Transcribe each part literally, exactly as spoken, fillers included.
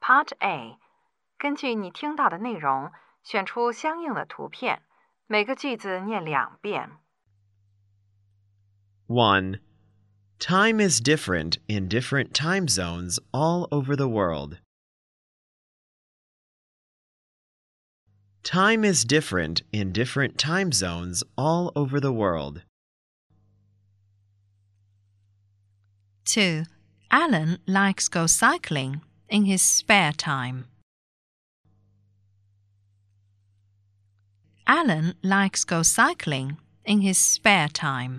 Part A， 根据你听到的内容，选出相应的图片，每个句子念两遍。 one. Time is different in different time zones all over the world. Time is different in different time zones all over the world. two. Alan likes go cycling in his spare time. Alan likes go cycling in his spare time.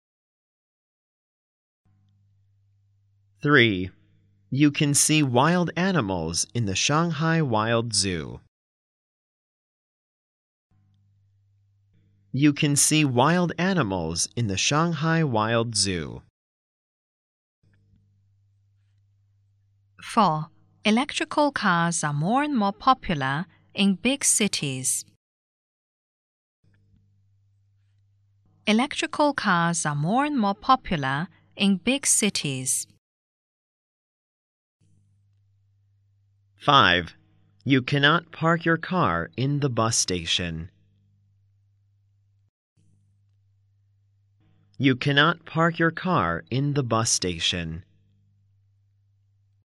three. You can see wild animals in the Shanghai Wild Zoo. You can see wild animals in the Shanghai Wild Zoo. four. Electrical cars are more and more popular in big cities. Electrical cars are more and more popular in big cities. five. You cannot park your car in the bus station. You cannot park your car in the bus station.